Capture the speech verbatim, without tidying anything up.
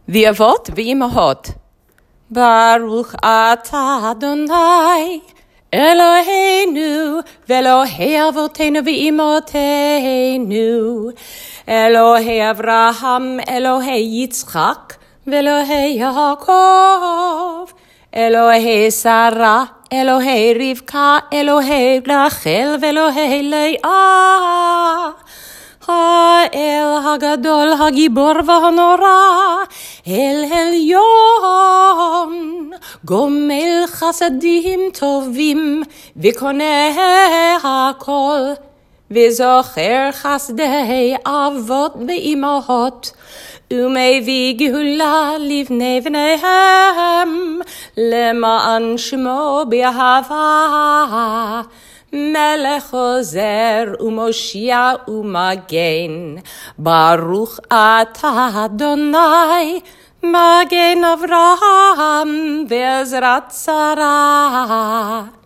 ואבות ואימהות. ברוך אתה אדוני אלוהינו ואלוהי אבותינו ואימותינו, אלוהי אברהם, אלוהי יצחק ואלוהי יעקב, אלוהי שרה, אלוהי רבקה, אלוהי רחל ואלוהי לאה, האל הגדול, הגיבור והנורא, אל עליון, גומל חסדים טובים וקונה הכל, וזוכר חסדי אבות ואימהות, ומביא גאולה לבני בניהם, למען שמו באהבה, מלך עוזר ומושיע ומגן. ברוך אתה אדוני מגן אברהם ועזרת שרה.